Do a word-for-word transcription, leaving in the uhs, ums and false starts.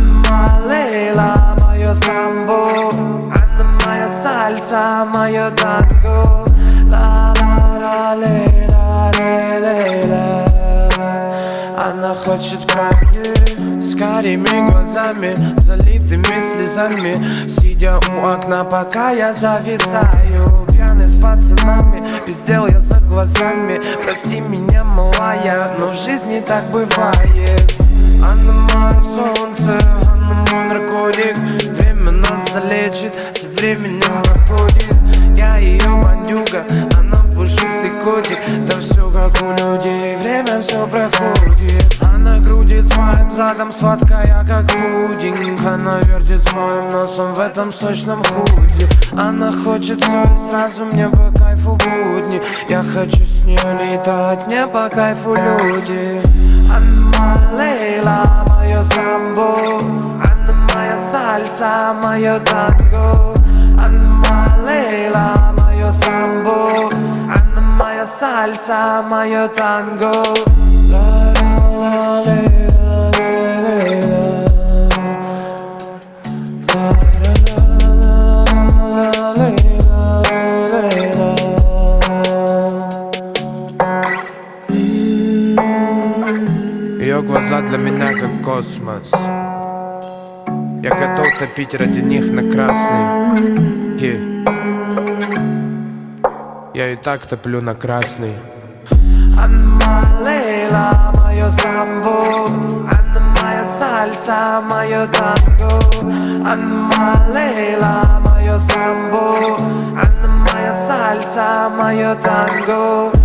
Анна Лейла, мое самбо, Анна моя сальса, мое танго. Ла-ла-ла, лейла, лейла. Она хочет правды с карими глазами, залитыми слезами, сидя у окна, пока я зависаю. Пьяный с пацанами, без дел я за глазами. Прости меня, малая, но в жизни так бывает. Она мое солнце, она мой наркотик. Время нас залечит, со временем проходит. Я ее бандюга, она пушистый котик. Да все как у людей, время все проходит. Она крутит своим задом, сладкая как пудинг. Она вертит своим носом в этом сочном худе. Она хочет все и сразу, мне по кайфу будни. Я хочу с ней летать, мне по кайфу люди. Анна Лейла, мое самбо, Анна моя сальса, мое танго. Анна Лейла, мое самбо, Анна моя сальса, мое танго. Ла-ла-ла, лейла, лейла. Ла-ла-ла, лейла, лейла. Ее глаза для меня как космос. Я готов топить ради них на красный. Yeah. Я и так топлю на красный. Анна Лейла, мое самбо, Анна моя сальса, мое танго. Анна Лейла, мое самбо, Анна моя сальса, мое танго.